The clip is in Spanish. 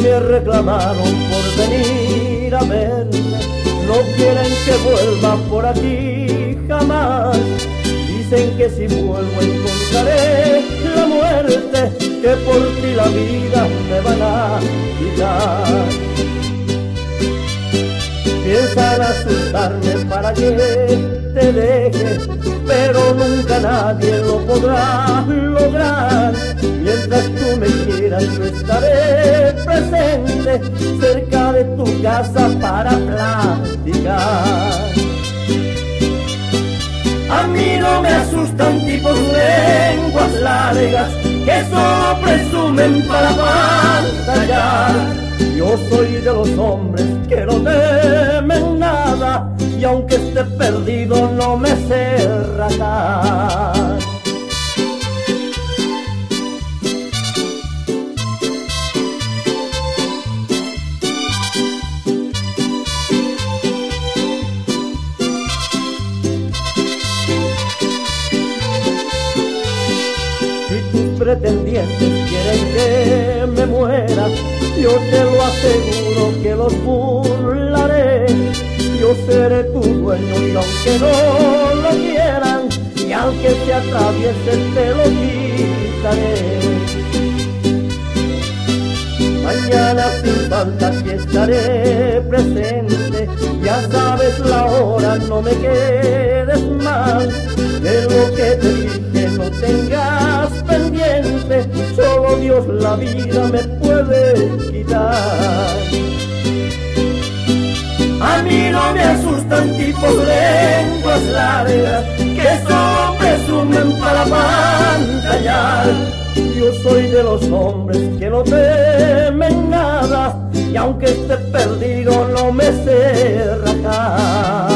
me reclamaron por venir a verme. No quieren que vuelva por aquí jamás. Dicen que si vuelvo encontraré la muerte, que por ti la vida me van a quitar. Piensan asustarme para que te deje, pero nunca nadie lo podrá lograr. Mientras tú me quieras yo estaré presente cerca de tu casa para platicar. A mí no me asustan tipos lenguas largas que solo presumen para pantallar. Yo soy de los hombres que no temen nada, y aunque esté perdido no me sé rajar. Pretendientes quieren que me muera, yo te lo aseguro que los burlaré. Yo seré tu dueño y aunque no lo quieran, y aunque se atraviese te lo quitaré. Mañana sin falta aquí estaré presente, ya sabes la hora, no me quedes mal. De lo que te dije no tengas pendiente, solo Dios la vida me puede quitar. A mí no me asustan tipos lenguas largas que solo presumen para pantallar. Yo soy de los hombres que no temen nada, y aunque esté perdido no me sé rajar.